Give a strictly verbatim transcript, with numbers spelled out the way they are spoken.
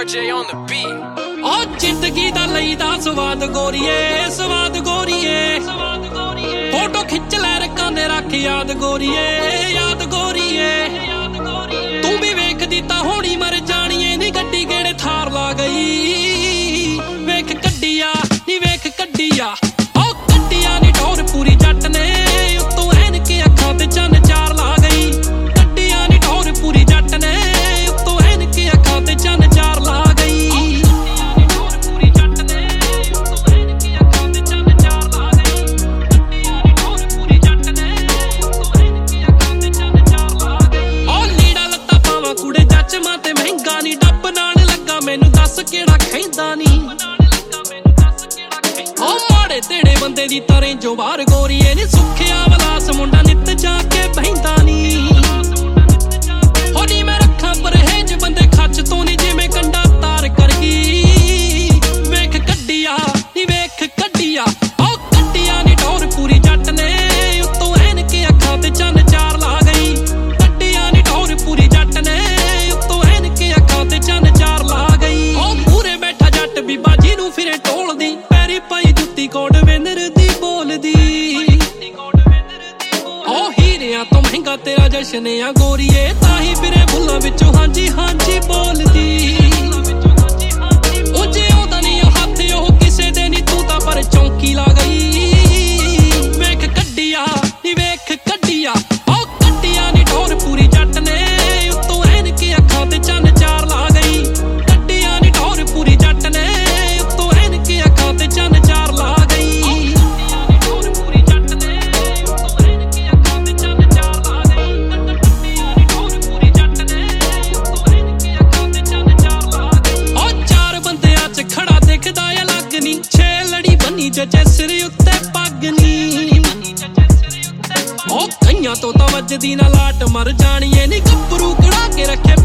J on the beat. ओ जिंदगी दा लईदा स्वाद गोरीए स्वाद गोरीए फोटो खिच लै रखां दे रख याद गोरीए याद गोरीए तू भी वेखदी तां होनी मर जाणीए नी गड्डी गेड़े थार ला गई वेख कड्डिया नी वेख कड्डिया ओ कड्डिया नी टोर पूरी जट ने उत्तों ऐनक अखां ते चन्न चार ला गई कड्डिया नी टोर पूरी जट ने उत्तों ऐनक अखां ते चन्न चार ला गई मैनू दस केड़ा खैंदा नी ओ माड़े तेड़े बंदे दी तरें जो बाहर गोरीए नी सुखिया वलास मुंडा नित जाके बहिंदा नी हो नी मैं रखा परहेज बंदे खच तो नी जिवें कंडा तार कर गई वेख कड्डिया नी वेख कड्डिया ओ कड्डिया नी टोर पूरी जट ने उत्तों ऐनक अखां ते चन्न चार ला गई कड्डिया नी टोर पूरी जट ने उत्तों ऐनक अखां ते चन्न चार ला फिरे टोलदी पैरी पाई जुत्ती कोट वेंदर दी बोलदी ओ हीरियां तो महंगा तेरा जशन आ गोरीए ताही फिरे बुल्लां विचों हांजी हांजी बोलदी उंजे ओदा नी हत्थ ओह किसे दे नी तू तां पर चौंकी ला गई वेख कड्डिया नी वेख कड्डिया ओ कड्डिया नी टोर पूरी जट ने उत्तों ऐनक अखां ते चन्न चार ला गई कड्डिया नी टोर पूरी जट ने चन्न चार ला गई पूरी जट ने उत्तों ऐनक अखां ते चन्न चार ला गई पूरी जट ने उत्तों ऐनक अखां ते चन्न चार ला गई ओ चार बंदियां च खड़ा दिखदा ऐ लग नी छे लड़ी बनी जजे सिर उत्ते पग नी ओ कईयां तो तां वजदी ना लाट मर जानी ऐ नी गब्बरू कड़ा के रखे